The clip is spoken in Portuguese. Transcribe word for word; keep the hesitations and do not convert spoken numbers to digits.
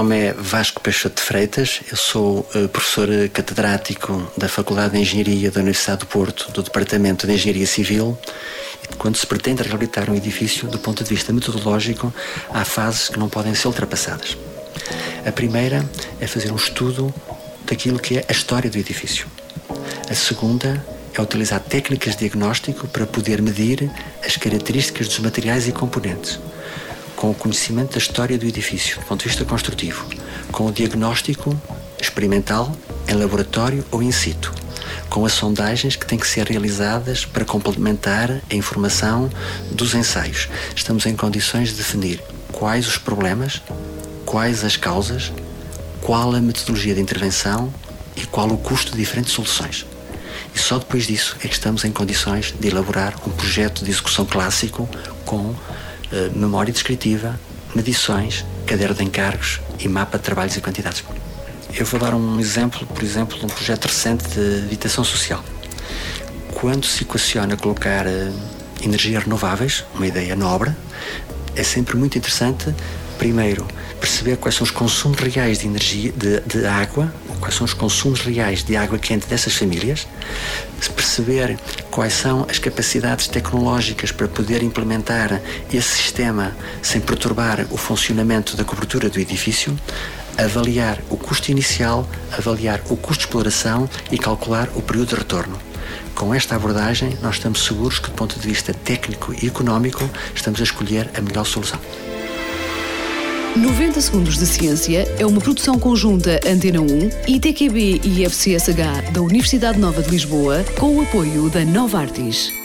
nome é Vasco Peixoto de Freitas, eu sou uh, professor catedrático da Faculdade de Engenharia da Universidade do Porto, do Departamento de Engenharia Civil. E quando se pretende reabilitar um edifício, do ponto de vista metodológico, há fases que não podem ser ultrapassadas. A primeira é fazer um estudo daquilo que é a história do edifício. A segunda é utilizar técnicas de diagnóstico para poder medir as características dos materiais e componentes, com o conhecimento da história do edifício, do ponto de vista construtivo, com o diagnóstico experimental, em laboratório ou in situ, com as sondagens que têm que ser realizadas para complementar a informação dos ensaios. Estamos em condições de definir quais os problemas, quais as causas, qual a metodologia de intervenção e qual o custo de diferentes soluções. E só depois disso é que estamos em condições de elaborar um projeto de execução clássico com eh, memória descritiva, medições, caderno de encargos e mapa de trabalhos e quantidades. Eu vou dar um exemplo, por exemplo, de um projeto recente de habitação social. Quando se equaciona colocar eh, energias renováveis, uma ideia nobre, é sempre muito interessante, primeiro, perceber quais são os consumos reais de energia, de, de água, quais são os consumos reais de água quente dessas famílias, perceber quais são as capacidades tecnológicas para poder implementar esse sistema sem perturbar o funcionamento da cobertura do edifício, avaliar o custo inicial, avaliar o custo de exploração e calcular o período de retorno. Com esta abordagem, nós estamos seguros que, do ponto de vista técnico e económico, estamos a escolher a melhor solução. noventa Segundos de Ciência é uma produção conjunta Antena um, I T Q B e F C S H da Universidade Nova de Lisboa, com o apoio da Novartis.